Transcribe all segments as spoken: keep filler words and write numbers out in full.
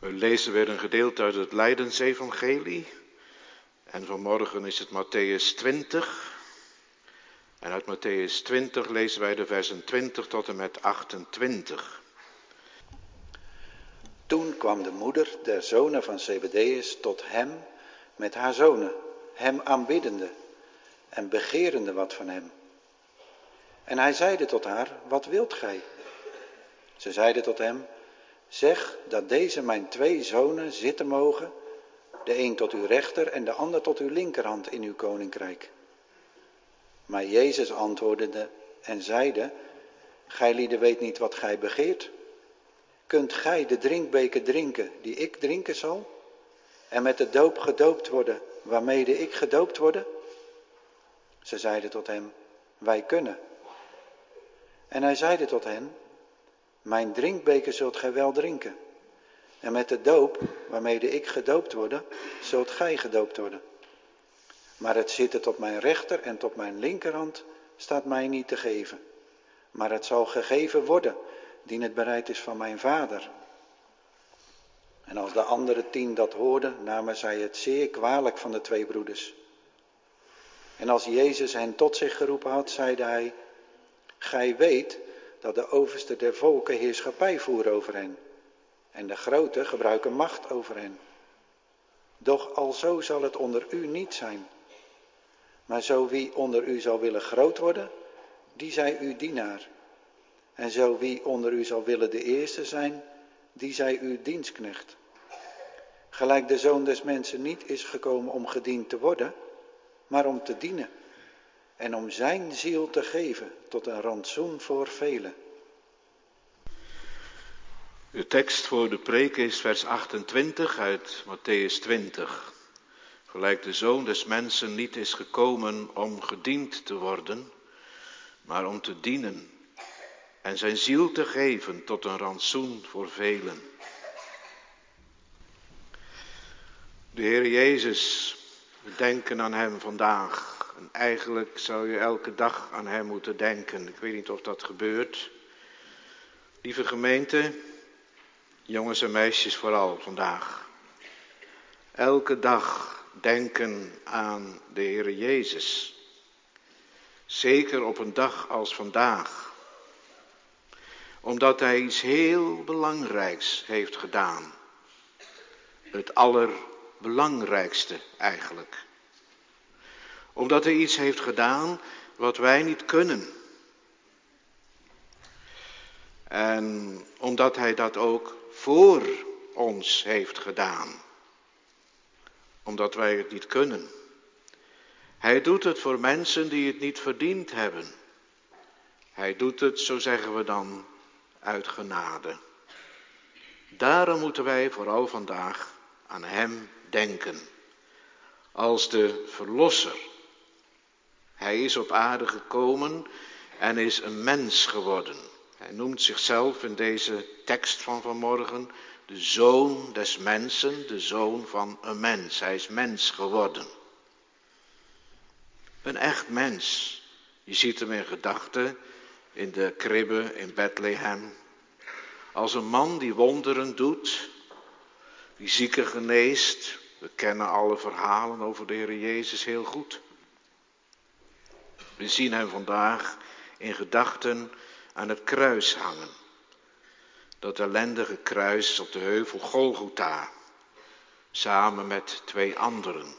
We lezen weer een gedeelte uit het Lijdensevangelie. En vanmorgen is het Mattheüs twintig. En uit Mattheüs twintig lezen wij de versen twintig tot en met achtentwintig. Toen kwam de moeder der zonen van Zebedeus tot hem met haar zonen, hem aanbiddende en begerende wat van hem. En hij zeide tot haar, wat wilt gij? Ze zeide tot hem, zeg dat deze mijn twee zonen zitten mogen, de een tot uw rechter en de ander tot uw linkerhand in uw koninkrijk. Maar Jezus antwoordde en zeide, gijlieden weet niet wat gij begeert. Kunt gij de drinkbeker drinken die ik drinken zal? En met de doop gedoopt worden waarmede ik gedoopt worden? Ze zeiden tot hem, wij kunnen. En hij zeide tot hen, mijn drinkbeker zult gij wel drinken. En met de doop waarmede ik gedoopt worde, zult gij gedoopt worden. Maar het zitten tot mijn rechter en tot mijn linkerhand staat mij niet te geven. Maar het zal gegeven worden, dien het bereid is van mijn vader. En als de andere tien dat hoorden, namen zij het zeer kwalijk van de twee broeders. En als Jezus hen tot zich geroepen had, zeide hij, gij weet dat de overste der volken heerschappij voeren over hen. En de groten gebruiken macht over hen. Doch alzo zal het onder u niet zijn. Maar zo wie onder u zal willen groot worden, die zij uw dienaar. En zo wie onder u zal willen de eerste zijn, die zij uw dienstknecht. Gelijk de Zoon des Mensen niet is gekomen om gediend te worden, maar om te dienen. En om zijn ziel te geven tot een rantsoen voor velen. De tekst voor de preek is vers achtentwintig uit Mattheüs twintig. Gelijk de Zoon des Mensen niet is gekomen om gediend te worden, maar om te dienen. En zijn ziel te geven tot een rantsoen voor velen. De Heer Jezus, we denken aan hem vandaag. En eigenlijk zou je elke dag aan hem moeten denken. Ik weet niet of dat gebeurt. Lieve gemeente, jongens en meisjes vooral vandaag. Elke dag denken aan de Heer Jezus. Zeker op een dag als vandaag. Omdat hij iets heel belangrijks heeft gedaan. Het allerbelangrijkste eigenlijk. Omdat hij iets heeft gedaan wat wij niet kunnen. En omdat hij dat ook voor ons heeft gedaan. Omdat wij het niet kunnen. Hij doet het voor mensen die het niet verdiend hebben. Hij doet het, zo zeggen we dan, uit genade. Daarom moeten wij vooral vandaag aan hem denken. Als de verlosser. Hij is op aarde gekomen en is een mens geworden. Hij noemt zichzelf in deze tekst van vanmorgen de Zoon des Mensen, de Zoon van een mens. Hij is mens geworden. Een echt mens. Je ziet hem in gedachten in de kribbe in Bethlehem. Als een man die wonderen doet, die zieken geneest. We kennen alle verhalen over de Heer Jezus heel goed. We zien hem vandaag in gedachten aan het kruis hangen. Dat ellendige kruis op de heuvel Golgotha. Samen met twee anderen.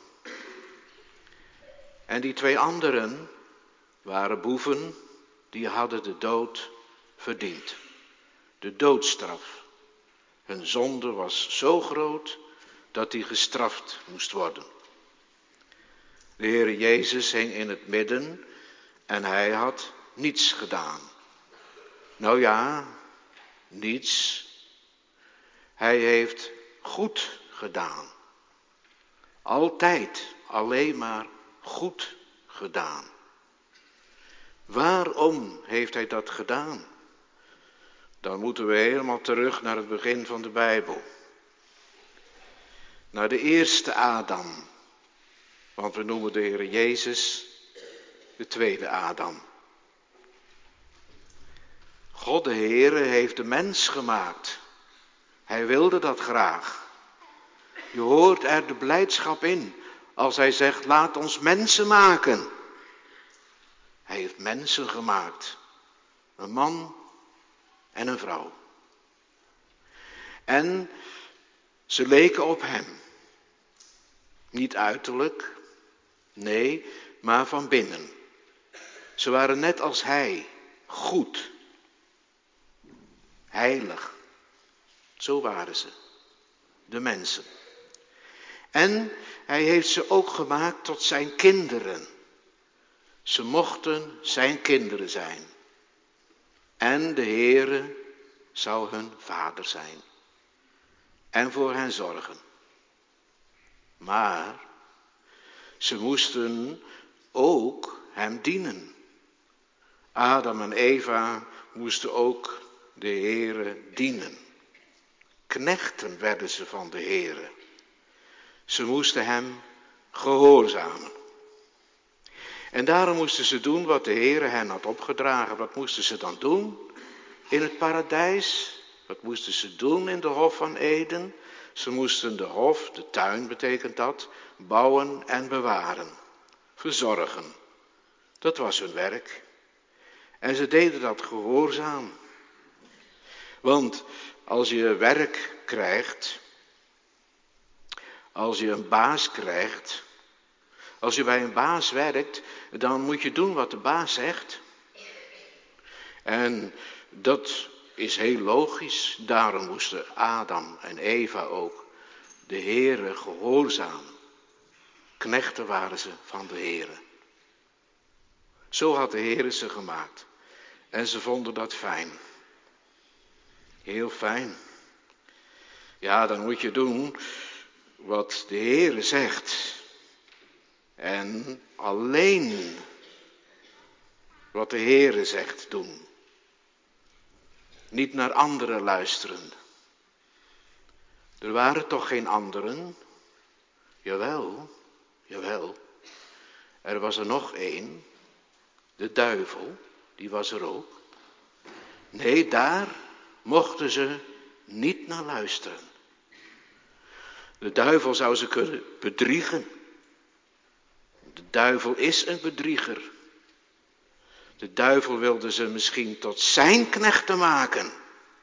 En die twee anderen waren boeven, die hadden de dood verdiend. De doodstraf. Hun zonde was zo groot dat die gestraft moest worden. De Heer Jezus hing in het midden en hij had niets gedaan. Nou ja, niets. Hij heeft goed gedaan. Altijd alleen maar goed gedaan. Waarom heeft hij dat gedaan? Dan moeten we helemaal terug naar het begin van de Bijbel. Naar de eerste Adam. Want we noemen de Heer Jezus de tweede Adam. God de Heere heeft de mens gemaakt. Hij wilde dat graag. Je hoort er de blijdschap in als hij zegt, laat ons mensen maken. Hij heeft mensen gemaakt. Een man en een vrouw. En ze leken op hem. Niet uiterlijk, nee, maar van binnen. Ze waren net als hij, goed, heilig. Zo waren ze, de mensen. En hij heeft ze ook gemaakt tot zijn kinderen. Ze mochten zijn kinderen zijn. En de Heere zou hun vader zijn. En voor hen zorgen. Maar ze moesten ook hem dienen. Adam en Eva moesten ook de Heere dienen. Knechten werden ze van de Heere. Ze moesten hem gehoorzamen. En daarom moesten ze doen wat de Heere hen had opgedragen. Wat moesten ze dan doen in het paradijs? Wat moesten ze doen in de hof van Eden? Ze moesten de hof, de tuin betekent dat, bouwen en bewaren. Verzorgen. Dat was hun werk. En ze deden dat gehoorzaam. Want als je werk krijgt, als je een baas krijgt, als je bij een baas werkt, dan moet je doen wat de baas zegt. En dat is heel logisch. Daarom moesten Adam en Eva ook de Heere gehoorzamen. Knechten waren ze van de Heere. Zo had de Heere ze gemaakt. En ze vonden dat fijn. Heel fijn. Ja, dan moet je doen wat de Heere zegt. En alleen wat de Heere zegt doen. Niet naar anderen luisteren. Er waren toch geen anderen? Jawel, jawel. Er was er nog één. De duivel, die was er ook. Nee, daar mochten ze niet naar luisteren. De duivel zou ze kunnen bedriegen. De duivel is een bedrieger. De duivel wilde ze misschien tot zijn knechten maken.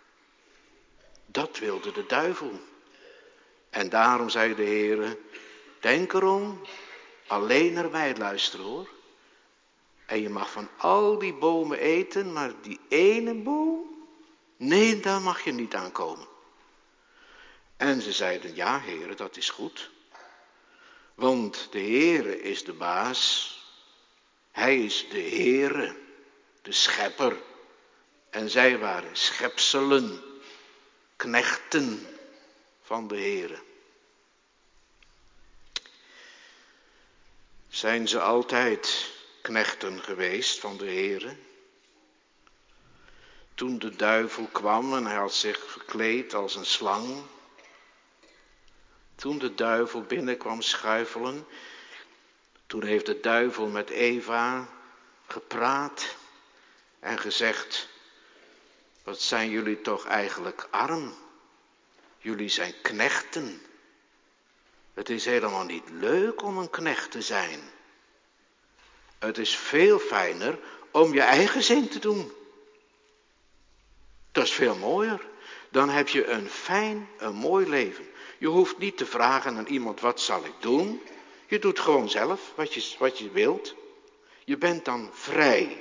Dat wilde de duivel. En daarom zei de Heere, denk erom, alleen naar mij luisteren hoor. En je mag van al die bomen eten, maar die ene boom, nee, daar mag je niet aan komen. En ze zeiden, ja Heere, dat is goed. Want de Heere is de baas. Hij is de Heere, de schepper. En zij waren schepselen, knechten van de Heere. Zijn ze altijd knechten geweest van de Heere? Toen de duivel kwam en hij had zich verkleed als een slang. Toen de duivel binnenkwam schuifelen. Toen heeft de duivel met Eva gepraat en gezegd, wat zijn jullie toch eigenlijk arm? Jullie zijn knechten. Het is helemaal niet leuk om een knecht te zijn. Het is veel fijner om je eigen zin te doen. Dat is veel mooier. Dan heb je een fijn, een mooi leven. Je hoeft niet te vragen aan iemand, wat zal ik doen? Je doet gewoon zelf wat je, wat je wilt. Je bent dan vrij.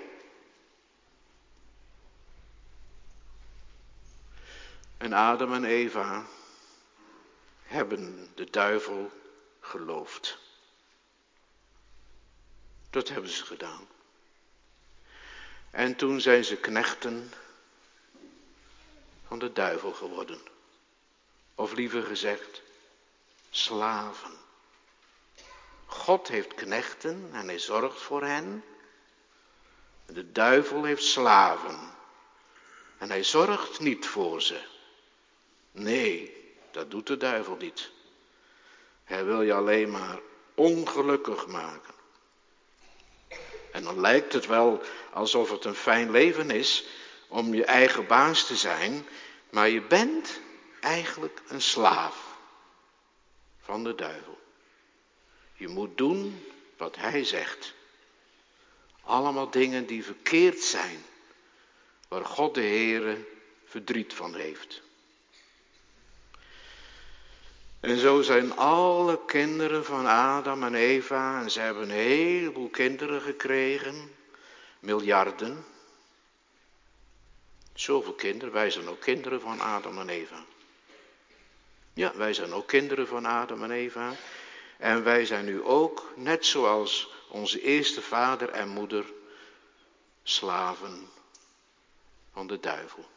En Adam en Eva hebben de duivel geloofd. Dat hebben ze gedaan. En toen zijn ze knechten van de duivel geworden. Of liever gezegd, slaven. God heeft knechten en hij zorgt voor hen. De duivel heeft slaven. En hij zorgt niet voor ze. Nee, dat doet de duivel niet. Hij wil je alleen maar ongelukkig maken. En dan lijkt het wel alsof het een fijn leven is om je eigen baas te zijn. Maar je bent eigenlijk een slaaf van de duivel. Je moet doen wat hij zegt. Allemaal dingen die verkeerd zijn, waar God de Heere verdriet van heeft. En zo zijn alle kinderen van Adam en Eva, en ze hebben een heleboel kinderen gekregen, miljarden. Zoveel kinderen, wij zijn ook kinderen van Adam en Eva. Ja, wij zijn ook kinderen van Adam en Eva. En wij zijn nu ook, net zoals onze eerste vader en moeder, slaven van de duivel.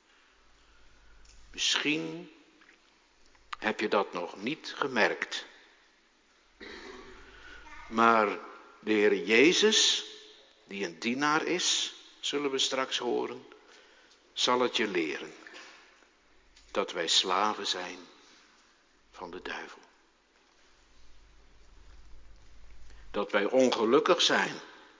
Misschien heb je dat nog niet gemerkt. Maar de Heer Jezus, die een dienaar is, zullen we straks horen, zal het je leren. Dat wij slaven zijn van de duivel. Dat wij ongelukkig zijn.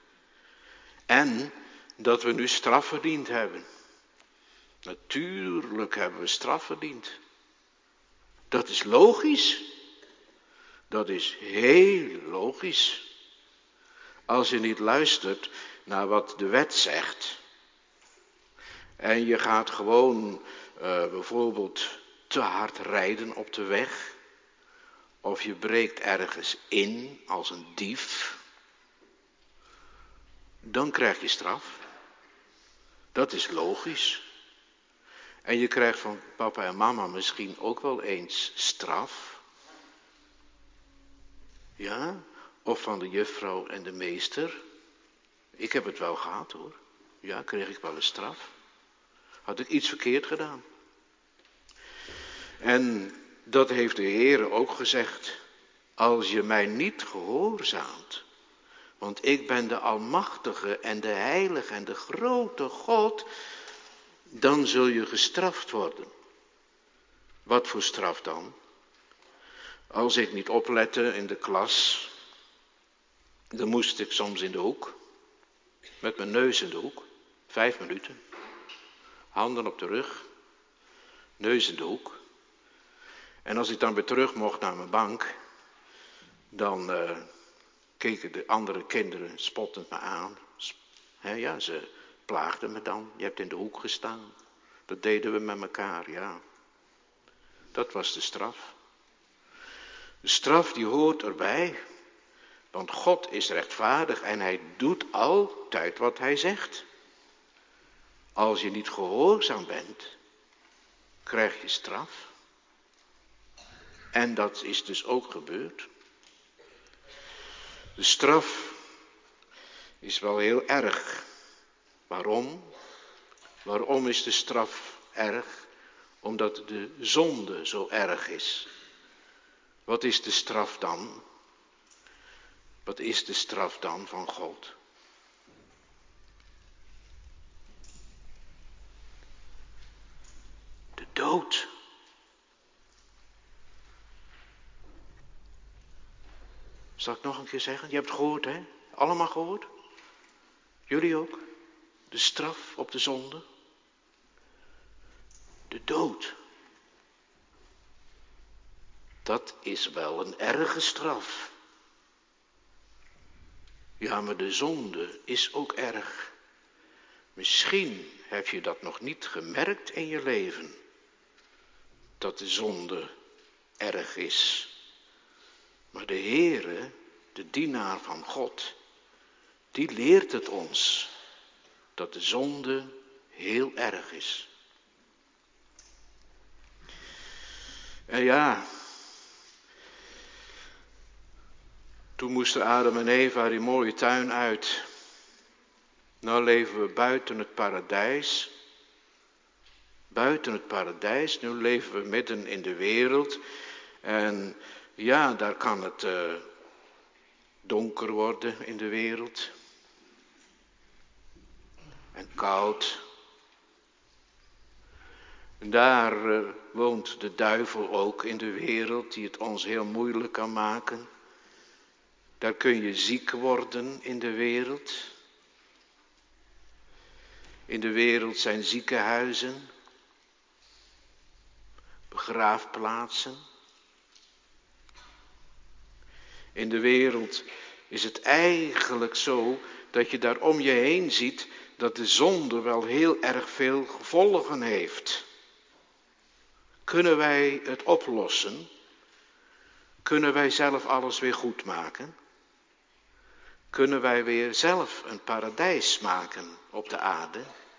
En dat we nu straf verdiend hebben. Natuurlijk hebben we straf verdiend. Dat is logisch. Dat is heel logisch. Als je niet luistert naar wat de wet zegt. En je gaat gewoon uh, bijvoorbeeld te hard rijden op de weg. Of je breekt ergens in als een dief. Dan krijg je straf. Dat is logisch. En je krijgt van papa en mama misschien ook wel eens straf. Ja, of van de juffrouw en de meester. Ik heb het wel gehad hoor. Ja, kreeg ik wel een straf. Had ik iets verkeerd gedaan. En dat heeft de Heer ook gezegd. Als je mij niet gehoorzaamt. Want ik ben de almachtige en de heilige en de grote God. Dan zul je gestraft worden. Wat voor straf dan? Als ik niet oplette in de klas, dan moest ik soms in de hoek, met mijn neus in de hoek, vijf minuten, handen op de rug, neus in de hoek. En als ik dan weer terug mocht naar mijn bank, dan uh, keken de andere kinderen spottend me aan. He, ja, ze plaagden me dan, je hebt in de hoek gestaan. Dat deden we met elkaar, ja. Dat was de straf. De straf die hoort erbij. Want God is rechtvaardig en hij doet altijd wat hij zegt. Als je niet gehoorzaam bent, krijg je straf. En dat is dus ook gebeurd. De straf is wel heel erg. Waarom? Waarom is de straf erg? Omdat de zonde zo erg is. Wat is de straf dan? Wat is de straf dan van God? De dood. Zal ik nog een keer zeggen? Je hebt het gehoord, hè? Allemaal gehoord? Jullie ook? De straf op de zonde. De dood. Dat is wel een erge straf. Ja, maar de zonde is ook erg. Misschien heb je dat nog niet gemerkt in je leven. Dat de zonde erg is. Maar de Heere, de dienaar van God, die leert het ons. Dat de zonde heel erg is. En ja, toen moesten Adam en Eva die mooie tuin uit. Nou leven we buiten het paradijs. Buiten het paradijs, nu leven we midden in de wereld. En ja, daar kan het uh, donker worden in de wereld. En koud. En daar uh, woont de duivel ook in de wereld, die het ons heel moeilijk kan maken. Daar kun je ziek worden in de wereld. In de wereld zijn ziekenhuizen. begraafplaatsen. In de wereld is het eigenlijk zo dat je daar om je heen ziet dat de zonde wel heel erg veel gevolgen heeft. Kunnen wij het oplossen? Kunnen wij zelf alles weer goed maken? Kunnen wij weer zelf een paradijs maken op de aarde?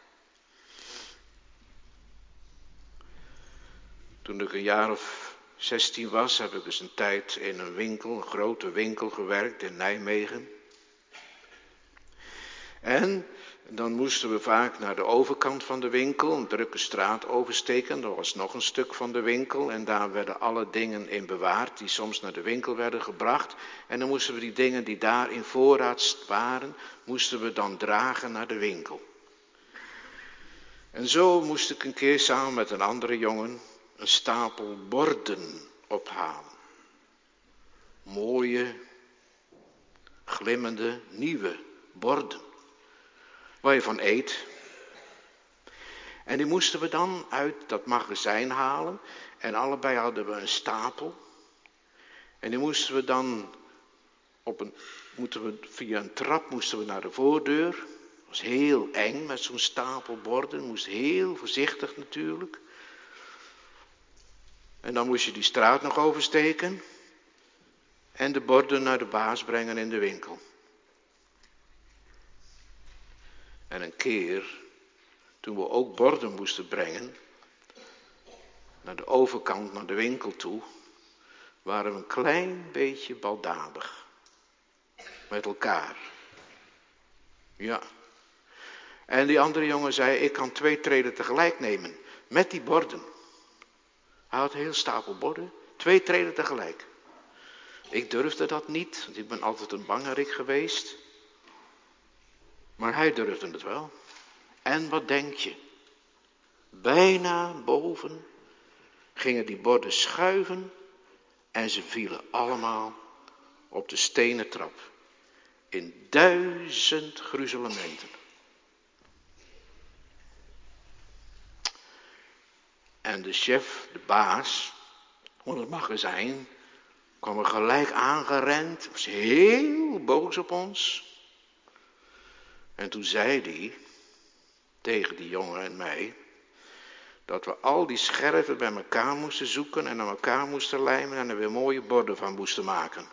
Toen ik een jaar of zestien was, heb ik dus een tijd in een winkel, een grote winkel gewerkt in Nijmegen. En dan moesten we vaak naar de overkant van de winkel, een drukke straat oversteken. Dat was nog een stuk van de winkel en daar werden alle dingen in bewaard die soms naar de winkel werden gebracht. En dan moesten we die dingen die daar in voorraad waren, moesten we dan dragen naar de winkel. En zo moest ik een keer samen met een andere jongen een stapel borden ophalen. Mooie, glimmende, nieuwe borden. Waar je van eet. En die moesten we dan uit dat magazijn halen. En allebei hadden we een stapel. En die moesten we dan op een, moeten we, via een trap moesten we naar de voordeur. Dat was heel eng met zo'n stapel borden. Moest heel voorzichtig natuurlijk. En dan moest je die straat nog oversteken. En de borden naar de baas brengen in de winkel. En een keer, toen we ook borden moesten brengen, naar de overkant, naar de winkel toe, waren we een klein beetje baldadig. Met elkaar. Ja. En die andere jongen zei, ik kan twee treden tegelijk nemen, met die borden. Hij had een heel stapel borden, twee treden tegelijk. Ik durfde dat niet, want ik ben altijd een bangerik geweest. Maar hij durfde het wel. En wat denk je? Bijna boven gingen die borden schuiven en ze vielen allemaal op de stenen trap. In duizend gruzelementen. En de chef, de baas van het magazijn, kwam er gelijk aangerend. Was heel boos op ons. En toen zei hij tegen die jongen en mij, dat we al die scherven bij elkaar moesten zoeken en aan elkaar moesten lijmen en er weer mooie borden van moesten maken.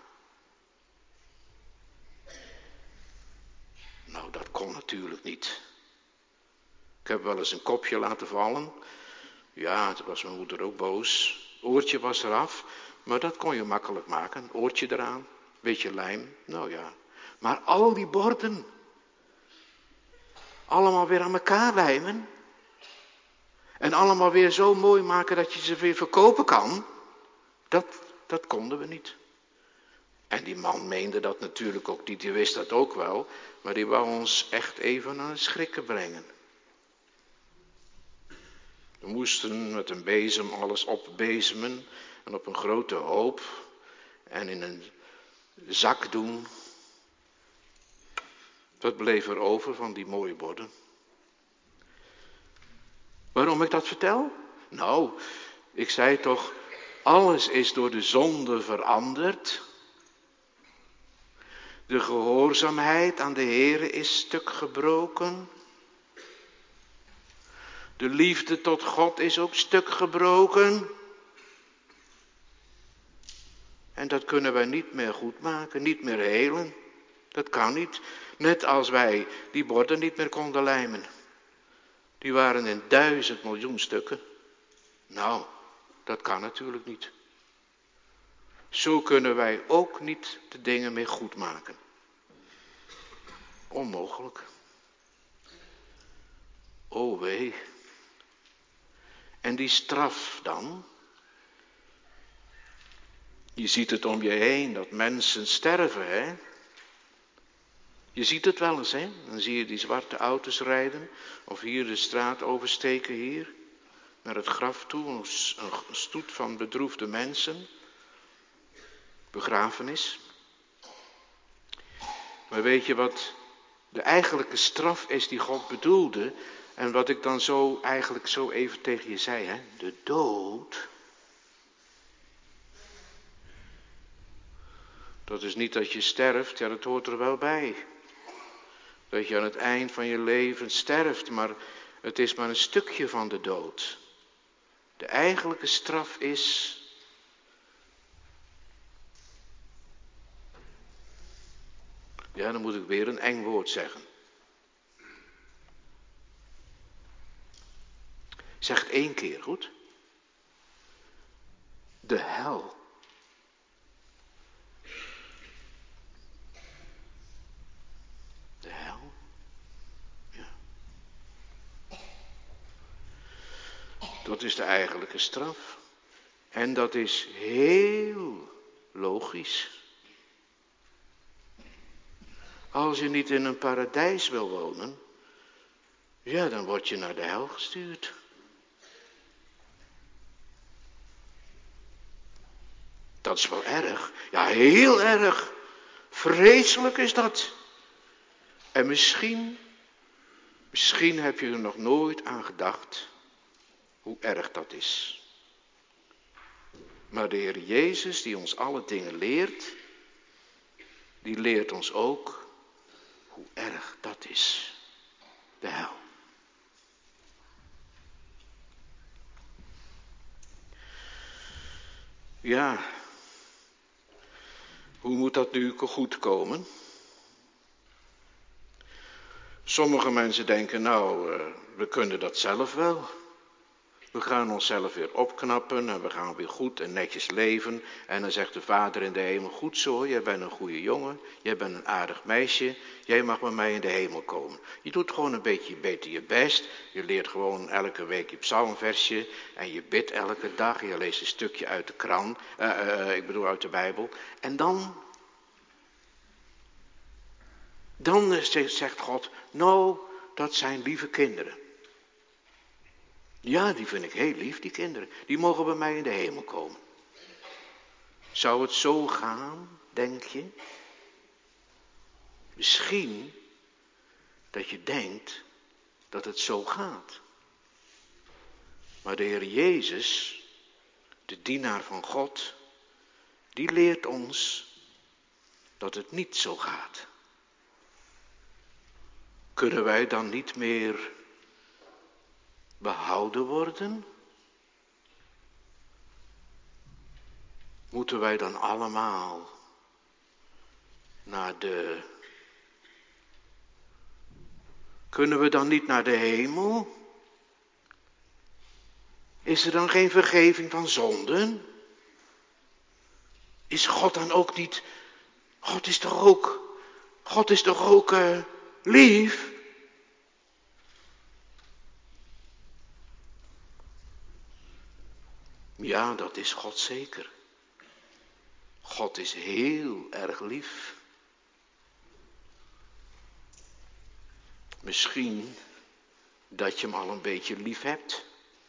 Nou, dat kon natuurlijk niet. Ik heb wel eens een kopje laten vallen. Ja, toen was mijn moeder ook boos. Oortje was eraf, maar dat kon je makkelijk maken. Oortje eraan, beetje lijm, nou ja. Maar al die borden, allemaal weer aan elkaar lijmen. En allemaal weer zo mooi maken dat je ze weer verkopen kan. Dat, dat konden we niet. En die man meende dat natuurlijk ook niet, die wist dat ook wel. Maar die wou ons echt even aan het schrikken brengen. We moesten met een bezem alles opbezemen en op een grote hoop en in een zak doen. Wat bleef er over van die mooie borden? Waarom ik dat vertel? Nou, ik zei toch, alles is door de zonde veranderd. De gehoorzaamheid aan de Heere is stuk gebroken. De liefde tot God is ook stuk gebroken. En dat kunnen wij niet meer goed maken, niet meer helen. Dat kan niet. Net als wij die borden niet meer konden lijmen. Die waren in duizend miljoen stukken. Nou, dat kan natuurlijk niet. Zo kunnen wij ook niet de dingen meer goed maken. Onmogelijk. O wee. En die straf dan? Je ziet het om je heen dat mensen sterven, hè? Je ziet het wel eens, hè? Dan zie je die zwarte auto's rijden. Of hier de straat oversteken hier. Naar het graf toe. Een stoet van bedroefde mensen. Begrafenis. Maar weet je wat de eigenlijke straf is die God bedoelde? En wat ik dan zo eigenlijk zo even tegen je zei, hè? De dood. Dat is niet dat je sterft, ja, dat hoort er wel bij. Dat je aan het eind van je leven sterft, maar het is maar een stukje van de dood. De eigenlijke straf is ja, dan moet ik weer een eng woord zeggen. Zeg het één keer, goed? De hel. De hel? Ja. Dat is de eigenlijke straf. En dat is heel logisch. Als je niet in een paradijs wil wonen, ja, dan word je naar de hel gestuurd. Dat is wel erg. Ja, heel erg. Vreselijk is dat. En misschien, misschien heb je er nog nooit aan gedacht hoe erg dat is. Maar de Heer Jezus, die ons alle dingen leert, die leert ons ook hoe erg dat is. De hel. Ja, hoe moet dat nu goed komen? Sommige mensen denken, nou, uh, we kunnen dat zelf wel. We gaan onszelf weer opknappen en we gaan weer goed en netjes leven. En dan zegt de Vader in de hemel, goed zo, jij bent een goede jongen, jij bent een aardig meisje, jij mag bij mij in de hemel komen. Je doet gewoon een beetje beter je best, je leert gewoon elke week je psalmversje en je bidt elke dag, je leest een stukje uit de krant, uh, uh, ik bedoel uit de Bijbel. En dan, dan zegt God, nou, dat zijn lieve kinderen. Ja, die vind ik heel lief, die kinderen. Die mogen bij mij in de hemel komen. Zou het zo gaan, denk je? Misschien dat je denkt dat het zo gaat. Maar de Heer Jezus, de dienaar van God, die leert ons dat het niet zo gaat. Kunnen wij dan niet meer behouden worden? Moeten wij dan allemaal naar de... Kunnen we dan niet naar de hemel? Is er dan geen vergeving van zonden? Is God dan ook niet... God is toch ook... God is toch ook uh, lief? Ja, dat is God zeker. God is heel erg lief. Misschien dat je hem al een beetje lief hebt.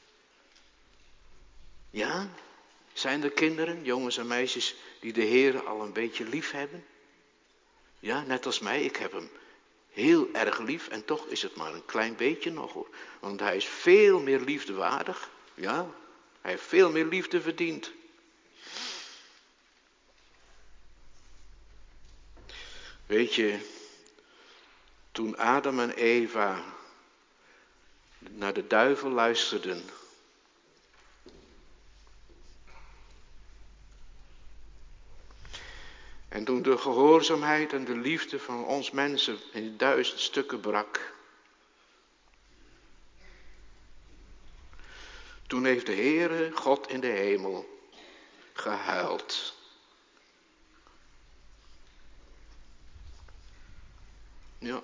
Ja? Zijn er kinderen, jongens en meisjes, die de Heer al een beetje lief hebben? Ja, net als mij, ik heb hem heel erg lief en toch is het maar een klein beetje nog hoor. Want hij is veel meer liefde waardig. Ja, hij heeft veel meer liefde verdiend. Weet je, toen Adam en Eva naar de duivel luisterden, en toen de gehoorzaamheid en de liefde van ons mensen in duizend stukken brak, toen heeft de Heere God in de hemel gehuild. Ja.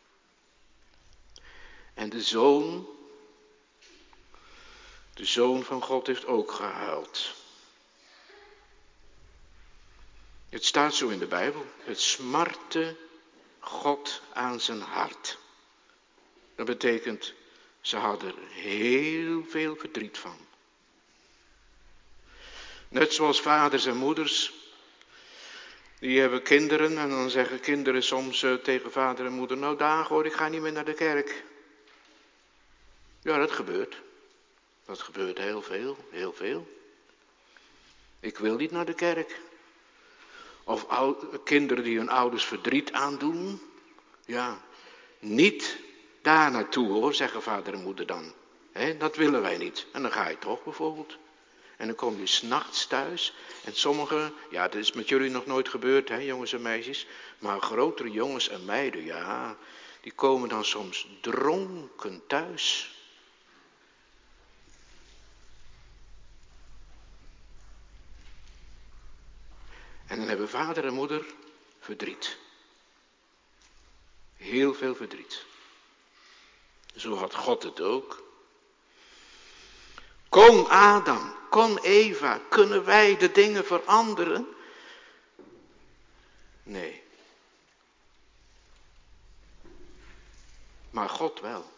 En de Zoon, de Zoon van God heeft ook gehuild. Het staat zo in de Bijbel. Het smartte God aan zijn hart. Dat betekent, ze hadden er heel veel verdriet van. Net zoals vaders en moeders, die hebben kinderen en dan zeggen kinderen soms uh, tegen vader en moeder, nou Daan hoor, ik ga niet meer naar de kerk. Ja, dat gebeurt. Dat gebeurt heel veel, heel veel. Ik wil niet naar de kerk. Of ou- kinderen die hun ouders verdriet aandoen. Ja, niet daar naartoe hoor, zeggen vader en moeder dan. He, dat willen wij niet. En dan ga je toch bijvoorbeeld. En dan kom je 's nachts thuis. En sommigen, ja, dat is met jullie nog nooit gebeurd, hè, jongens en meisjes. Maar grotere jongens en meiden, ja, die komen dan soms dronken thuis. En dan hebben vader en moeder verdriet. Heel veel verdriet. Zo had God het ook. Kon Adam, kon Eva, kunnen wij de dingen veranderen? Nee. Maar God wel.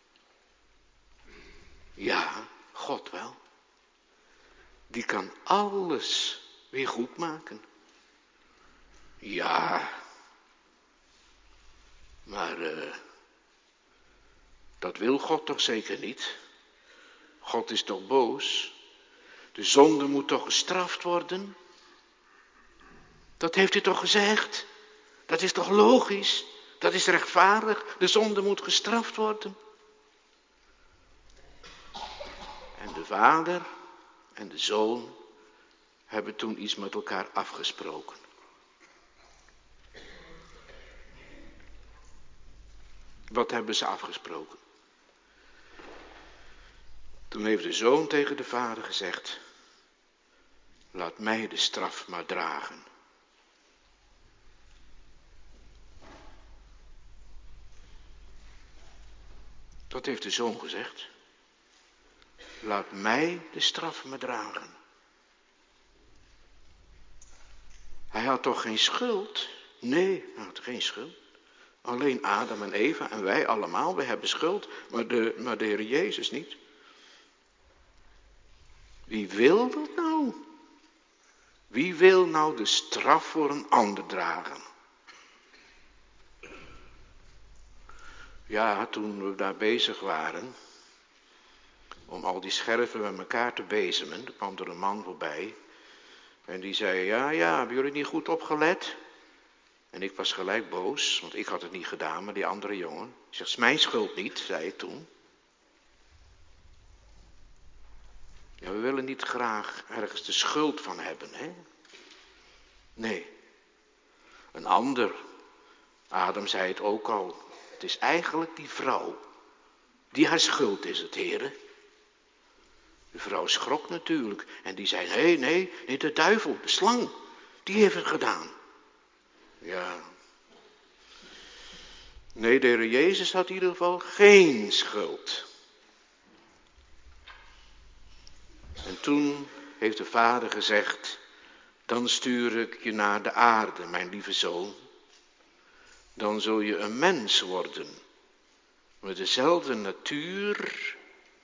Ja, God wel. Die kan alles weer goed maken. Ja. Maar uh, dat wil God toch zeker niet? God is toch boos? De zonde moet toch gestraft worden? Dat heeft hij toch gezegd? Dat is toch logisch? Dat is rechtvaardig? De zonde moet gestraft worden. En de vader en de zoon hebben toen iets met elkaar afgesproken. Wat hebben ze afgesproken? Toen heeft de zoon tegen de vader gezegd: laat mij de straf maar dragen. Dat heeft de zoon gezegd. Laat mij de straf maar dragen. Hij had toch geen schuld? Nee, hij had geen schuld. Alleen Adam en Eva en wij allemaal, we hebben schuld, maar de, maar de Heer Jezus niet. Wie wil dat nou? Wie wil nou de straf voor een ander dragen? Ja, toen we daar bezig waren, om al die scherven met elkaar te bezemen, er kwam er een man voorbij. En die zei, ja, ja, hebben jullie niet goed opgelet? En ik was gelijk boos, want ik had het niet gedaan, maar die andere jongen. Hij zegt, is mijn schuld niet, zei ik toen. Ja, we willen niet graag ergens de schuld van hebben, hè? Nee. Een ander, Adam zei het ook al, het is eigenlijk die vrouw, die haar schuld is het, heren. De vrouw schrok natuurlijk en die zei, nee, nee, nee, de duivel, de slang, die heeft het gedaan. Ja. Nee, de Heer Jezus had in ieder geval geen schuld. En toen heeft de vader gezegd, dan stuur ik je naar de aarde, mijn lieve zoon. Dan zul je een mens worden, met dezelfde natuur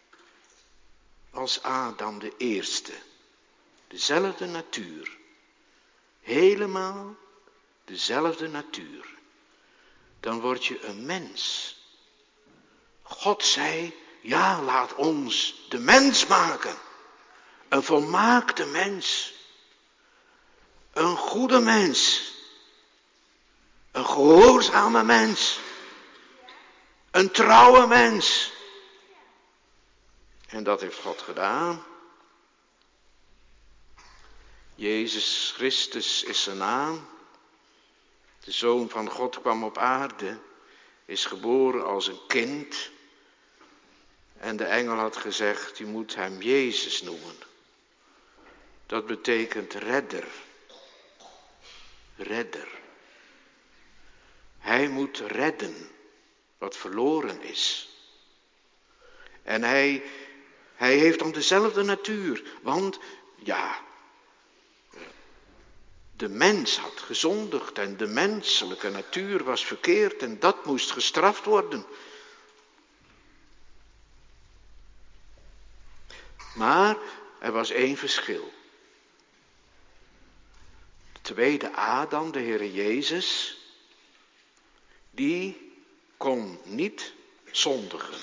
als Adam de eerste. Dezelfde natuur. Helemaal dezelfde natuur. Dan word je een mens. God zei, ja, laat ons de mens maken. Een volmaakte mens. Een goede mens. Een gehoorzame mens. Een trouwe mens. En dat heeft God gedaan. Jezus Christus is zijn naam. De Zoon van God kwam op aarde. Is geboren als een kind. En de engel had gezegd, je moet hem Jezus noemen. Dat betekent redder. Redder. Hij moet redden wat verloren is. En hij, hij heeft dan dezelfde natuur. Want, ja, de mens had gezondigd en de menselijke natuur was verkeerd en dat moest gestraft worden. Maar er was één verschil. De tweede Adam, de Heer Jezus, die kon niet zondigen.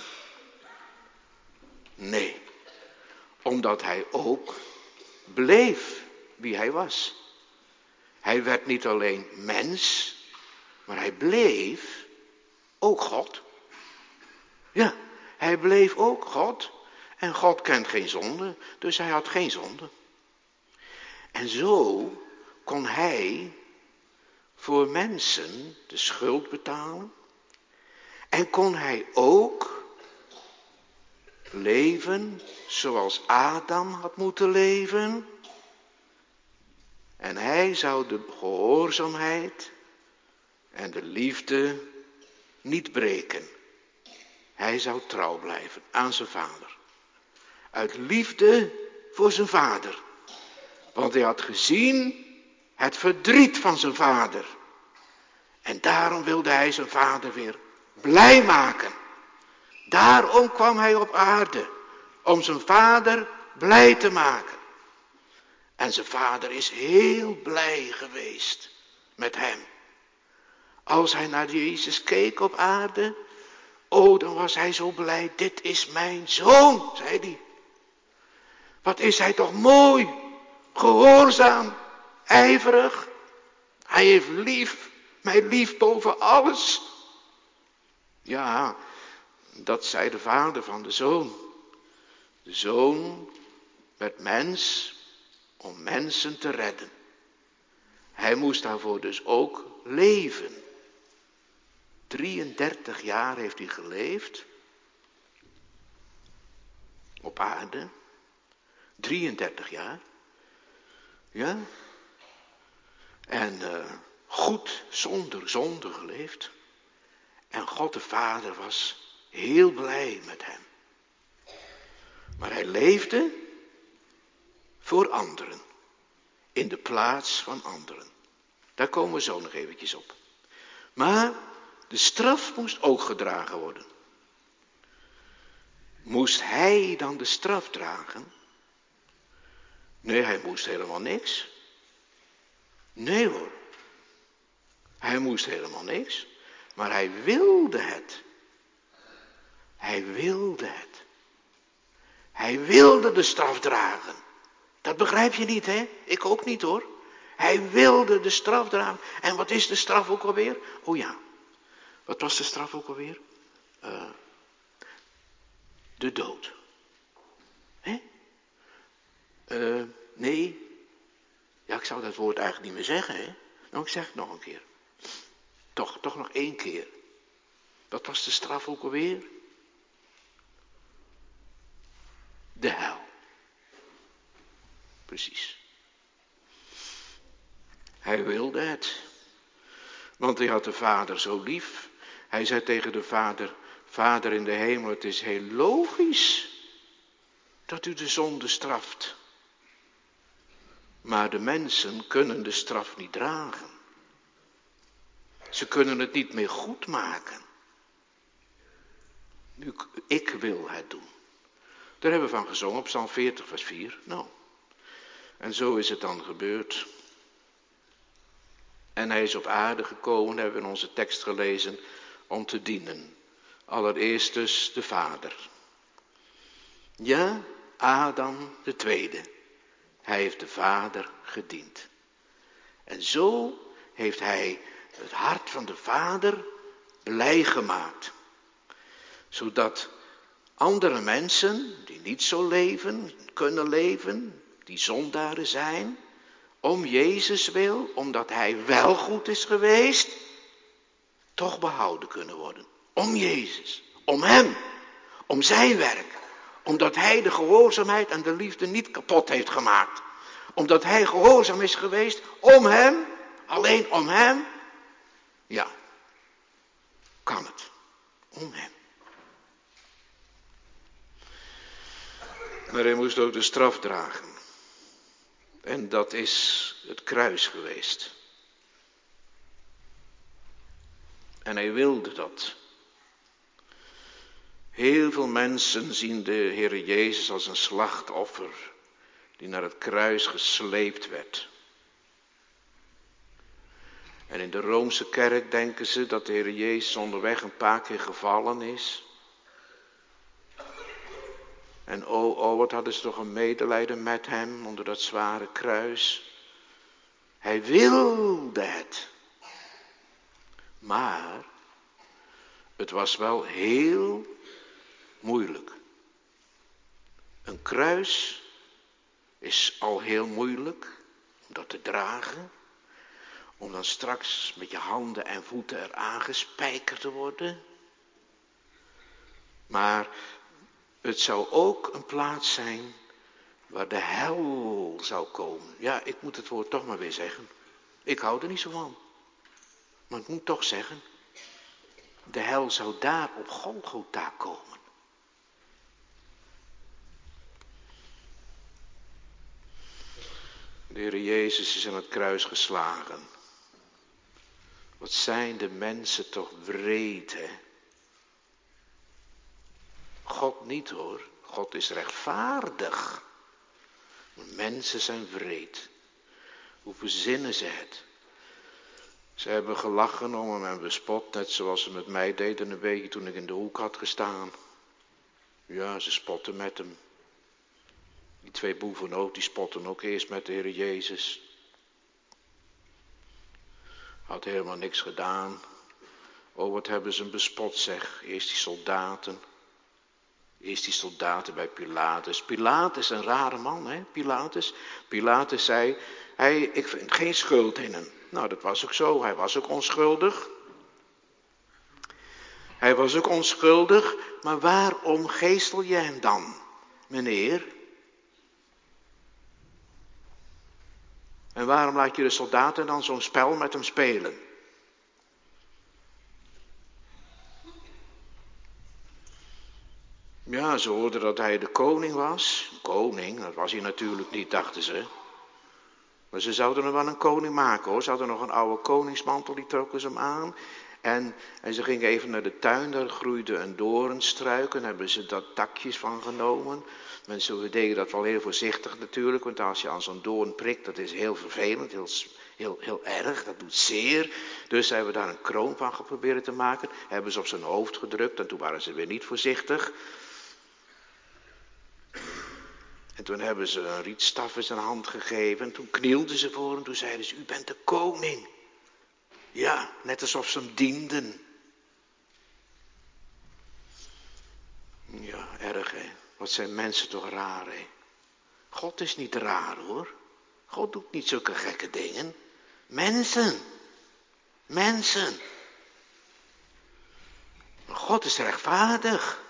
Nee, omdat hij ook bleef wie hij was. Hij werd niet alleen mens, maar hij bleef ook God. Ja, hij bleef ook God. En God kent geen zonde, dus hij had geen zonde. En zo kon hij voor mensen de schuld betalen. En kon hij ook leven zoals Adam had moeten leven. En hij zou de gehoorzaamheid en de liefde niet breken. Hij zou trouw blijven aan zijn vader. Uit liefde voor zijn vader. Want hij had gezien het verdriet van zijn vader. En daarom wilde hij zijn vader weer blij maken. Daarom kwam hij op aarde. Om zijn vader blij te maken. En zijn vader is heel blij geweest met hem. Als hij naar Jezus keek op aarde. Oh, dan was hij zo blij. Dit is mijn zoon, zei hij. Wat is hij toch mooi. Gehoorzaam. Ijverig. Hij heeft lief. Mij lief boven alles. Ja, dat zei de vader van de zoon. De zoon werd mens om mensen te redden. Hij moest daarvoor dus ook leven. drieëndertig jaar heeft hij geleefd. Op aarde. drieëndertig jaar. Ja. En uh, goed zonder zonde geleefd. En God de Vader was heel blij met hem. Maar hij leefde voor anderen. In de plaats van anderen. Daar komen we zo nog eventjes op. Maar de straf moest ook gedragen worden. Moest hij dan de straf dragen? Nee, hij moest helemaal niks. Nee hoor. Hij moest helemaal niks. Maar hij wilde het. Hij wilde het. Hij wilde de straf dragen. Dat begrijp je niet, hè? Ik ook niet, hoor. Hij wilde de straf dragen. En wat is de straf ook alweer? Oh ja. Wat was de straf ook alweer? Uh, de dood. Hè? Uh, nee. Ja, ik zou dat woord eigenlijk niet meer zeggen, hè? Nou, ik zeg het nog een keer. Toch, toch nog één keer. Wat was de straf ook alweer? De hel. Precies. Hij wilde het. Want hij had de Vader zo lief. Hij zei tegen de Vader, Vader in de hemel, het is heel logisch dat u de zonde straft. Maar de mensen kunnen de straf niet dragen. Ze kunnen het niet meer goed maken. Nu, ik wil het doen. Daar hebben we van gezongen op Psalm veertig vers vier. Nou, en zo is het dan gebeurd. En hij is op aarde gekomen, hebben we in onze tekst gelezen, om te dienen. Allereerst dus de Vader. Ja, Adam de tweede. Hij heeft de Vader gediend. En zo heeft hij het hart van de Vader blij gemaakt. Zodat andere mensen die niet zo leven, kunnen leven, die zondaren zijn, om Jezus wil, omdat hij wel goed is geweest, toch behouden kunnen worden. Om Jezus, om hem, om zijn werk. Omdat hij de gehoorzaamheid en de liefde niet kapot heeft gemaakt. Omdat hij gehoorzaam is geweest om hem, alleen om hem. Ja, kan het. Om hem. Maar hij moest ook de straf dragen. En dat is het kruis geweest. En hij wilde dat. Heel veel mensen zien de Heer Jezus als een slachtoffer die naar het kruis gesleept werd. En in de Roomse kerk denken ze dat de Heer Jezus onderweg een paar keer gevallen is. En oh, oh, wat hadden ze toch een medelijden met hem onder dat zware kruis. Hij wilde het. Maar het was wel heel moeilijk. Een kruis is al heel moeilijk om dat te dragen. Om dan straks met je handen en voeten eraan gespijkerd te worden. Maar het zou ook een plaats zijn waar de hel zou komen. Ja, ik moet het woord toch maar weer zeggen. Ik hou er niet zo van. Maar ik moet toch zeggen. De hel zou daar op Golgotha komen. De Heer Jezus is aan het kruis geslagen. Wat zijn de mensen toch wreed, hè? God niet hoor. God is rechtvaardig. Maar mensen zijn wreed. Hoe verzinnen ze het? Ze hebben gelachen om hem en bespot, net zoals ze met mij deden een beetje toen ik in de hoek had gestaan. Ja, ze spotten met hem. Die twee boeven ook, die spotten ook eerst met de Heer Jezus. Had helemaal niks gedaan. Oh, wat hebben ze hem bespot, zeg. Eerst die soldaten. Eerst die soldaten bij Pilatus. Pilatus, een rare man, hè, Pilatus. Pilatus zei, hij, ik vind geen schuld in hem. Nou, dat was ook zo. Hij was ook onschuldig. Hij was ook onschuldig. Maar waarom geestel je hem dan, meneer? En waarom laat je de soldaten dan zo'n spel met hem spelen? Ja, ze hoorden dat hij de koning was. Koning, dat was hij natuurlijk niet, dachten ze. Maar ze zouden hem wel een koning maken hoor. Ze hadden nog een oude koningsmantel, die trokken ze hem aan. En, en ze gingen even naar de tuin, daar groeide een doornstruik. En hebben ze daar takjes van genomen. Mensen deden dat wel heel voorzichtig natuurlijk. Want als je aan zo'n doorn prikt, dat is heel vervelend, heel, heel, heel erg. Dat doet zeer. Dus ze hebben daar een kroon van geprobeerd te maken. Hebben ze op zijn hoofd gedrukt en toen waren ze weer niet voorzichtig. En toen hebben ze een rietstaf in zijn hand gegeven. En toen knielden ze voor hem. Toen zeiden ze, u bent de koning. Ja, net alsof ze hem dienden. Ja, erg hè. Wat zijn mensen toch raar hè. God is niet raar hoor. God doet niet zulke gekke dingen. Mensen. Mensen. Maar God is rechtvaardig.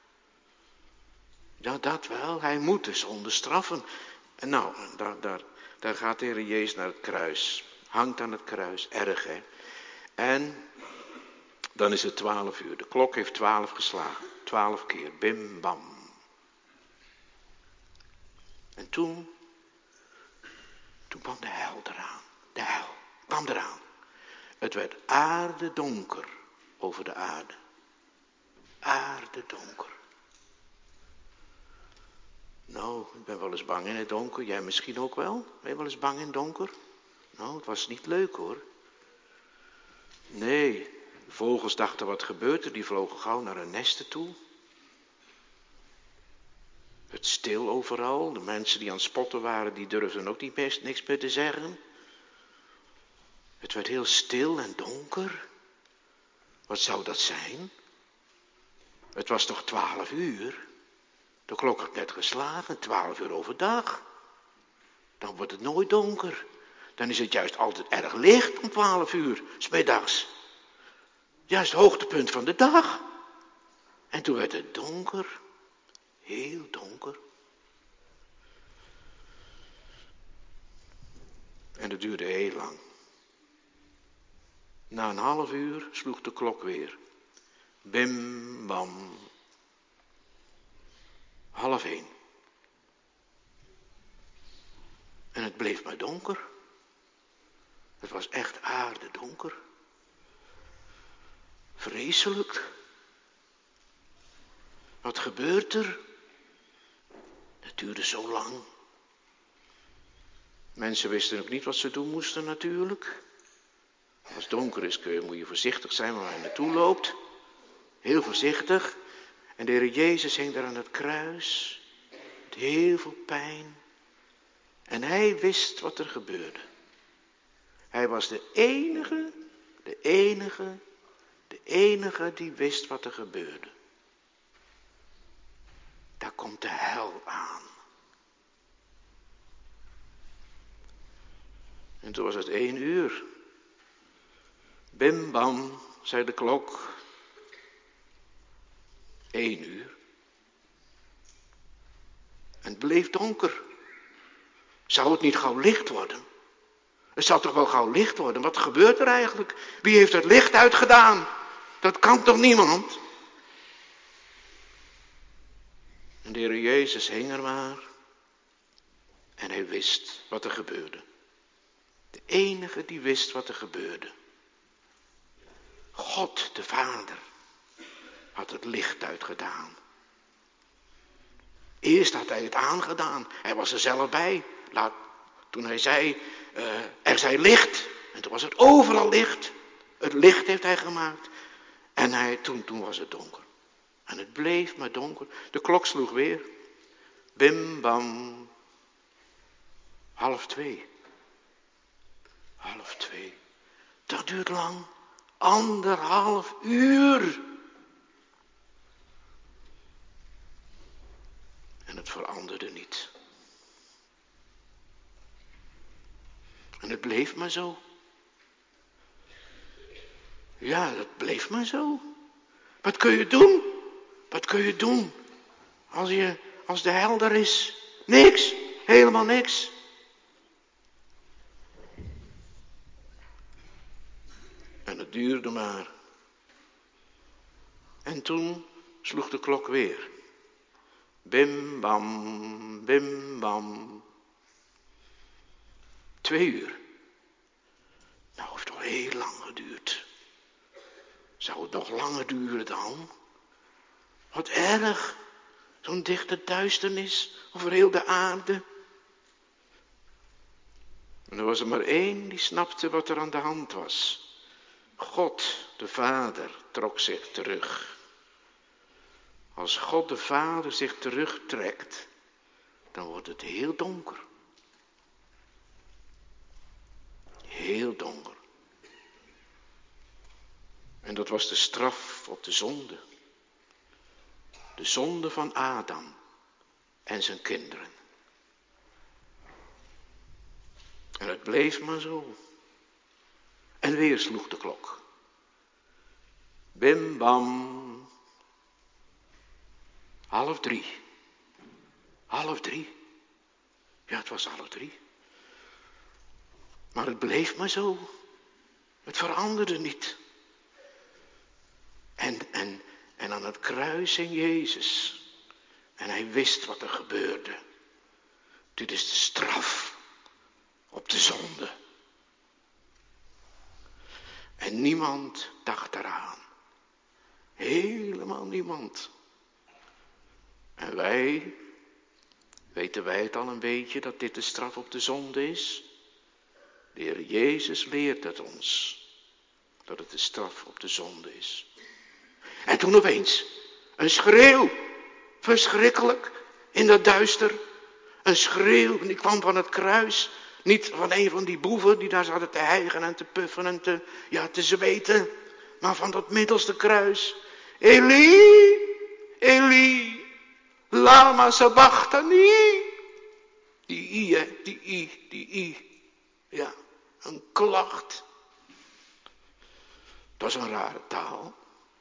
Ja, dat wel. Hij moet de zonde straffen. En nou, daar, daar, daar gaat de Heer Jezus naar het kruis. Hangt aan het kruis. Erg, hè. En dan is het twaalf uur. De klok heeft twaalf geslagen. Twaalf keer. Bim, bam. En toen, toen kwam de hel eraan. De hel kwam eraan. Het werd aarde donker over de aarde. Aarde donker. Nou, ik ben wel eens bang in het donker. Jij misschien ook wel? Ben je wel eens bang in het donker? Nou, het was niet leuk hoor. Nee, de vogels dachten wat gebeurt er. Die vlogen gauw naar hun nesten toe. Het stil overal. De mensen die aan het spotten waren, die durfden ook niet best niks meer te zeggen. Het werd heel stil en donker. Wat zou dat zijn? Het was toch twaalf uur? De klok had net geslagen, twaalf uur overdag. Dan wordt het nooit donker. Dan is het juist altijd erg licht om twaalf uur, 's middags. Juist het hoogtepunt van de dag. En toen werd het donker. Heel donker. En dat duurde heel lang. Na een half uur sloeg de klok weer. Bim, bam. Half één. En het bleef maar donker. Het was echt aardedonker. Vreselijk. Wat gebeurt er? Het duurde zo lang. Mensen wisten ook niet wat ze doen moesten natuurlijk. Als het donker is kun je, moet je voorzichtig zijn waar je naartoe loopt. Heel voorzichtig. En de Heer Jezus hing daar aan het kruis. Met heel veel pijn. En hij wist wat er gebeurde. Hij was de enige, de enige, de enige die wist wat er gebeurde. Daar komt de hel aan. En toen was het één uur. Bim bam, zei de klok. Eén uur. En het bleef donker. Zou het niet gauw licht worden? Het zou toch wel gauw licht worden? Wat gebeurt er eigenlijk? Wie heeft het licht uitgedaan? Dat kan toch niemand? En de Heer Jezus hing er maar. En hij wist wat er gebeurde. De enige die wist wat er gebeurde. God de Vader had het licht uitgedaan. Eerst had hij het aangedaan. Hij was er zelf bij. Laat, toen hij zei, uh, er zij licht. En toen was het overal licht. Het licht heeft hij gemaakt. En hij, toen, toen was het donker. En het bleef maar donker. De klok sloeg weer. Bim bam. Half twee. Half twee. Dat duurt lang. Anderhalf uur. En het veranderde niet. En het bleef maar zo. Ja, het bleef maar zo. Wat kun je doen? Wat kun je doen? Als, je, als de hel er is. Niks. Helemaal niks. En het duurde maar. En toen sloeg de klok weer. Bim bam, bim bam. Twee uur. Nou, heeft toch heel lang geduurd. Zou het nog langer duren dan? Wat erg. Zo'n dichte duisternis over heel de aarde. En er was er maar één die snapte wat er aan de hand was. God, de Vader, trok zich terug. Als God de Vader zich terugtrekt, dan wordt het heel donker. Heel donker. En dat was de straf op de zonde. De zonde van Adam en zijn kinderen. En het bleef maar zo. En weer sloeg de klok. Bim bam. Half drie. Half drie. Ja, het was half drie. Maar het bleef maar zo. Het veranderde niet. En, en, en aan het kruis hing Jezus. En hij wist wat er gebeurde. Dit is de straf op de zonde. En niemand dacht eraan. Helemaal niemand. En wij, weten wij het al een beetje dat dit de straf op de zonde is? De Heer Jezus leert het ons. Dat het de straf op de zonde is. En toen opeens, een schreeuw. Verschrikkelijk, in dat duister. Een schreeuw, en die kwam van het kruis. Niet van een van die boeven die daar zaten te hijgen en te puffen en te, ja, te zweten. Maar van dat middelste kruis. Eli, Eli, lama sabachthani. Die i, hè, die i, die i. Ja, een klacht. Dat is een rare taal.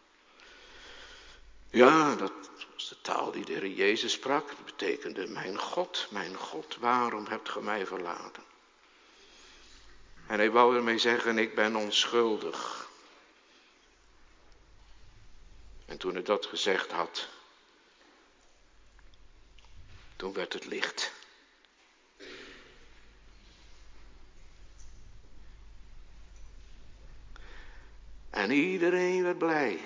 Ja, dat was de taal die de Heer Jezus sprak. Dat betekende, mijn God, mijn God, waarom hebt ge mij verlaten? En hij wou ermee zeggen, ik ben onschuldig. En toen hij dat gezegd had, toen werd het licht. En iedereen werd blij.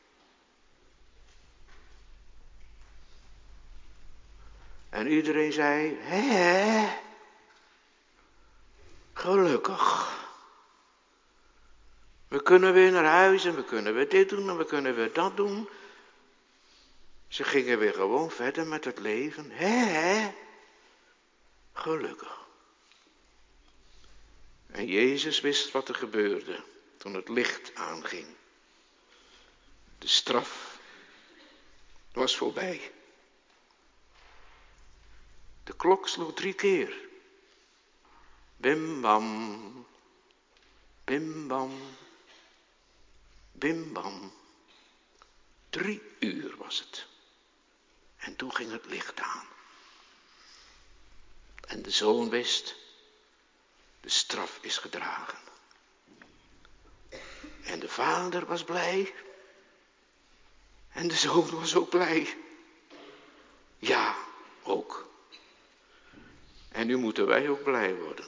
En iedereen zei, hè, gelukkig. We kunnen weer naar huis en we kunnen weer dit doen en we kunnen weer dat doen. Ze gingen weer gewoon verder met het leven. Hè, gelukkig. En Jezus wist wat er gebeurde toen het licht aanging. De straf was voorbij. De klok sloeg drie keer. Bim bam, bim bam, bim bam. Drie uur was het. En toen ging het licht aan. En de zoon wist, de straf is gedragen. En de vader was blij. En de zoon was ook blij. Ja, ook. En nu moeten wij ook blij worden.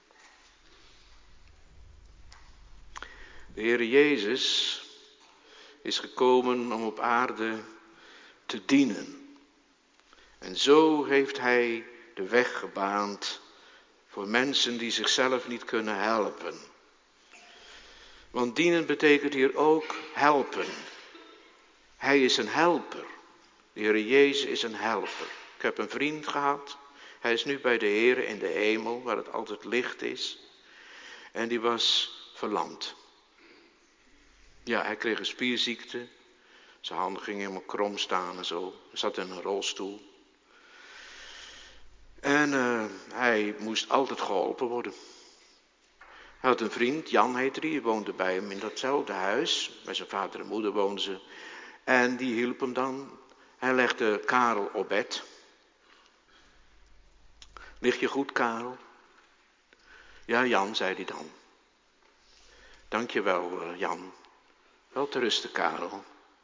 De Heere Jezus is gekomen om op aarde te dienen. En zo heeft hij de weg gebaand voor mensen die zichzelf niet kunnen helpen. Want dienen betekent hier ook helpen. Hij is een helper. De Heere Jezus is een helper. Ik heb een vriend gehad. Hij is nu bij de Heere in de hemel, waar het altijd licht is. En die was verlamd. Ja, hij kreeg een spierziekte. Zijn handen gingen helemaal krom staan en zo. Hij zat in een rolstoel. En uh, hij moest altijd geholpen worden. Hij had een vriend, Jan heette die, die woonde bij hem in datzelfde huis. Bij zijn vader en moeder woonden ze. En die hielp hem dan. Hij legde Karel op bed. Lig je goed, Karel? Ja, Jan, zei hij dan. Dank je wel, uh, Jan. Wel te rusten, Karel.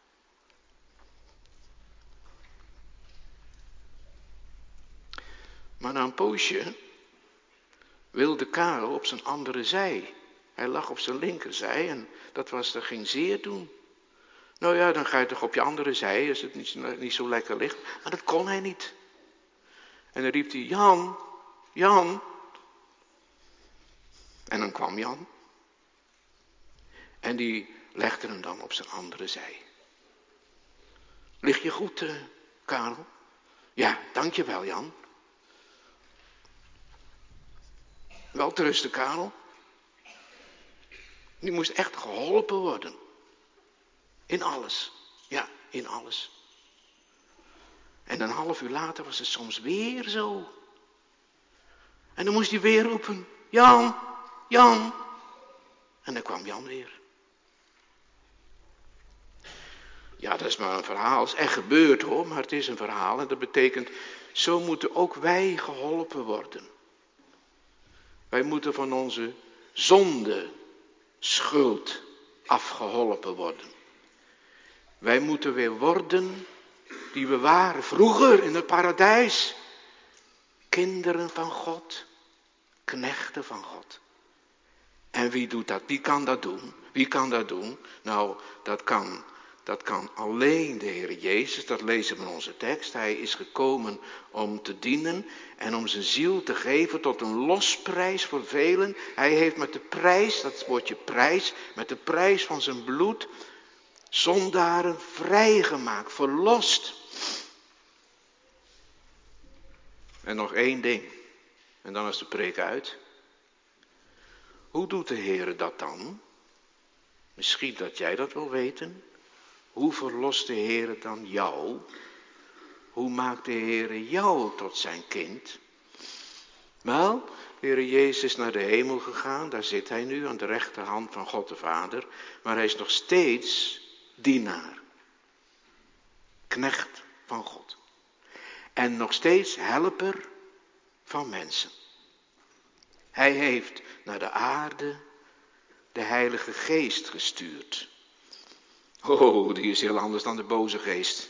Maar na een poosje wilde Karel op zijn andere zij. Hij lag op zijn linkerzij en dat was er geen zeer doen. Nou ja, dan ga je toch op je andere zij als het niet, niet zo lekker ligt. Maar dat kon hij niet. En dan riep hij, Jan, Jan. En dan kwam Jan. En die legde hem dan op zijn andere zij. Lig je goed, uh, Karel? Ja, dank je wel, Jan. Wel te rusten, Karel. Die moest echt geholpen worden. In alles. Ja, in alles. En een half uur later was het soms weer zo. En dan moest hij weer roepen. Jan, Jan. En dan kwam Jan weer. Ja, dat is maar een verhaal. Het is echt gebeurd hoor, maar het is een verhaal. En dat betekent, zo moeten ook wij geholpen worden. Wij moeten van onze zonde, schuld afgeholpen worden. Wij moeten weer worden die we waren vroeger in het paradijs. Kinderen van God, knechten van God. En wie doet dat? Wie kan dat doen? Wie kan dat doen? Nou, dat kan, dat kan alleen de Heer Jezus. Dat lezen we in onze tekst. Hij is gekomen om te dienen en om zijn ziel te geven tot een losprijs voor velen. Hij heeft met de prijs, dat woordje prijs, met de prijs van zijn bloed zondaren vrijgemaakt, verlost. En nog één ding, en dan is de preek uit. Hoe doet de Heer dat dan? Misschien dat jij dat wil weten. Hoe verlost de Heer dan jou? Hoe maakt de Heer jou tot zijn kind? Wel, de Heer Jezus is naar de hemel gegaan. Daar zit hij nu aan de rechterhand van God de Vader. Maar hij is nog steeds dienaar. Knecht van God. En nog steeds helper van mensen. Hij heeft naar de aarde de Heilige Geest gestuurd. Oh, die is heel anders dan de boze geest.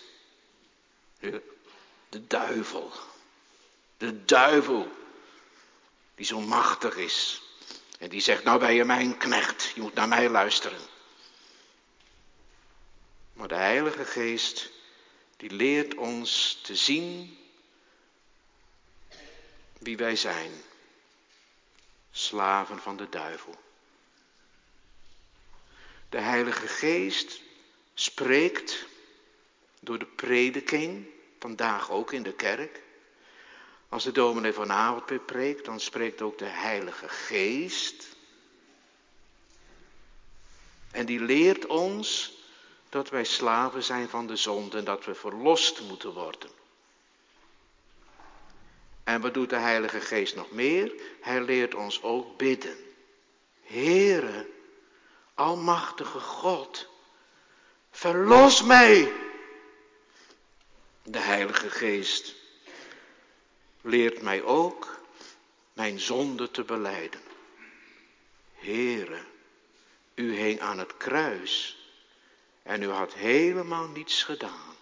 De duivel. De duivel. Die zo machtig is. En die zegt, nou ben je mijn knecht. Je moet naar mij luisteren. Maar de Heilige Geest, die leert ons te zien wie wij zijn. Slaven van de duivel. De Heilige Geest spreekt door de prediking, vandaag ook in de kerk. Als de dominee vanavond weer preekt, dan spreekt ook de Heilige Geest. En die leert ons dat wij slaven zijn van de zonde en dat we verlost moeten worden. En wat doet de Heilige Geest nog meer? Hij leert ons ook bidden. Heere, almachtige God, verlos mij. De Heilige Geest leert mij ook mijn zonde te belijden. Heere, u hing aan het kruis en u had helemaal niets gedaan.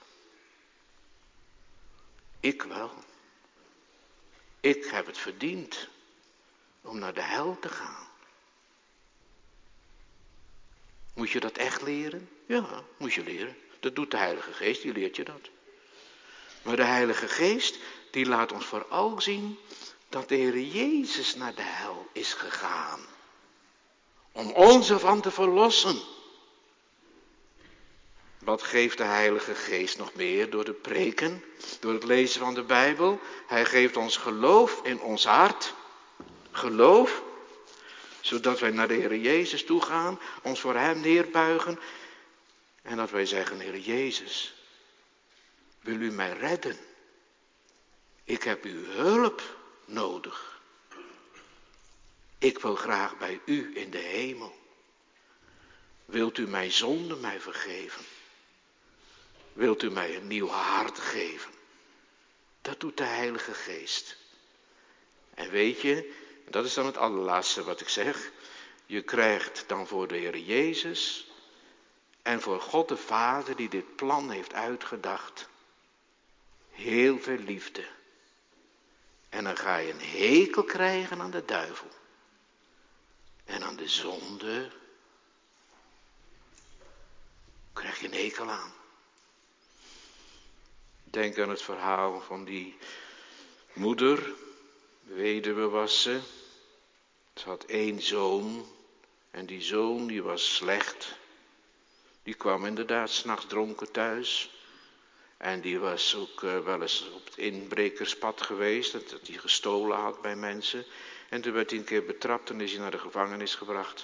Ik wel. Ik heb het verdiend om naar de hel te gaan. Moet je dat echt leren? Ja, moet je leren. Dat doet de Heilige Geest, die leert je dat. Maar de Heilige Geest, die laat ons vooral zien dat de Heer Jezus naar de hel is gegaan. Om ons ervan te verlossen. Wat geeft de Heilige Geest nog meer door het preken, door het lezen van de Bijbel? Hij geeft ons geloof in ons hart. Geloof, zodat wij naar de Heer Jezus toe gaan, ons voor Hem neerbuigen. En dat wij zeggen, Heer Jezus, wil u mij redden? Ik heb uw hulp nodig. Ik wil graag bij u in de hemel. Wilt u mijn zonde mij vergeven? Wilt u mij een nieuw hart geven? Dat doet de Heilige Geest. En weet je, dat is dan het allerlaatste wat ik zeg. Je krijgt dan voor de Heer Jezus en voor God de Vader die dit plan heeft uitgedacht, heel veel liefde. En dan ga je een hekel krijgen aan de duivel. En aan de zonde krijg je een hekel aan. Denk aan het verhaal van die moeder, weduwe was ze. Ze had één zoon en die zoon die was slecht. Die kwam inderdaad 's nachts dronken thuis. En die was ook uh, wel eens op het inbrekerspad geweest, dat, dat hij gestolen had bij mensen. En toen werd hij een keer betrapt en is hij naar de gevangenis gebracht.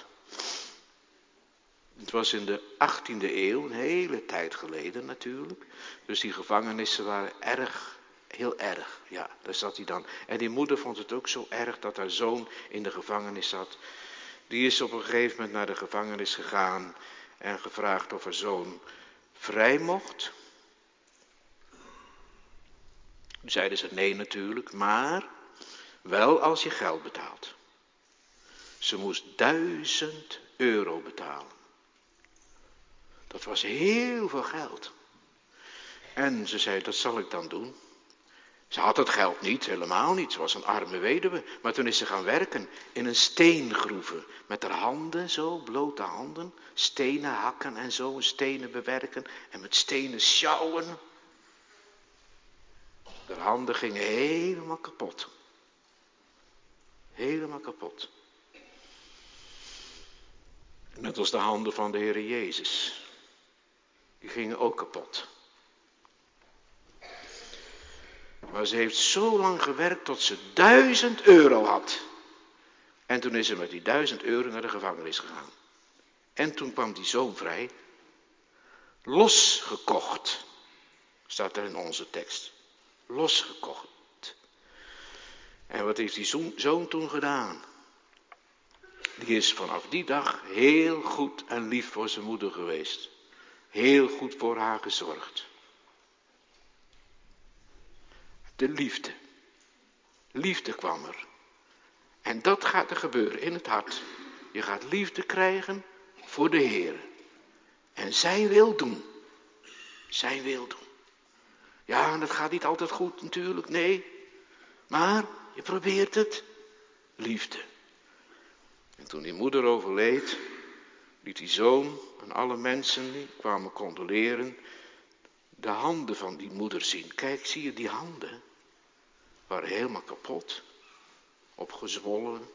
Het was in de achttiende eeuw, een hele tijd geleden natuurlijk. Dus die gevangenissen waren erg, heel erg. Ja, daar zat hij dan. En die moeder vond het ook zo erg dat haar zoon in de gevangenis zat. Die is op een gegeven moment naar de gevangenis gegaan en gevraagd of haar zoon vrij mocht. Toen zeiden ze nee natuurlijk, maar wel als je geld betaalt. Ze moest duizend euro betalen. Dat was heel veel geld. En ze zei, dat zal ik dan doen. Ze had het geld niet, helemaal niet. Ze was een arme weduwe. Maar toen is ze gaan werken in een steengroeve. Met haar handen, zo, blote handen. Stenen hakken en zo, stenen bewerken. En met stenen sjouwen. Haar handen gingen helemaal kapot. Helemaal kapot. Net als de handen van de Heer Jezus. Die gingen ook kapot. Maar ze heeft zo lang gewerkt tot ze duizend euro had. En toen is ze met die duizend euro naar de gevangenis gegaan. En toen kwam die zoon vrij. Losgekocht. Staat er in onze tekst. Losgekocht. En wat heeft die zoon, zoon toen gedaan? Die is vanaf die dag heel goed en lief voor zijn moeder geweest. Heel goed voor haar gezorgd. De liefde. Liefde kwam er. En dat gaat er gebeuren in het hart. Je gaat liefde krijgen voor de Heer. En zijn wil doen. Zijn wil doen. Ja, en dat gaat niet altijd goed natuurlijk, nee. Maar je probeert het. Liefde. En toen die moeder overleed, liet die zoon en alle mensen die kwamen condoleren, de handen van die moeder zien. Kijk, zie je die handen? Waren helemaal kapot. Opgezwollen.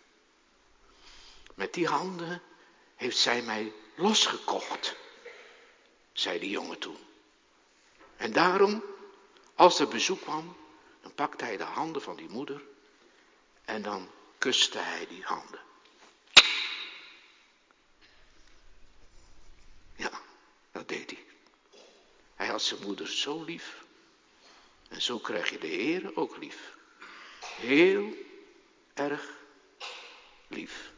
Met die handen heeft zij mij losgekocht, zei die jongen toen. En daarom, als er bezoek kwam, dan pakte hij de handen van die moeder en dan kuste hij die handen. zijn moeder zo lief. En zo krijg je de Heer ook lief. Heel erg lief.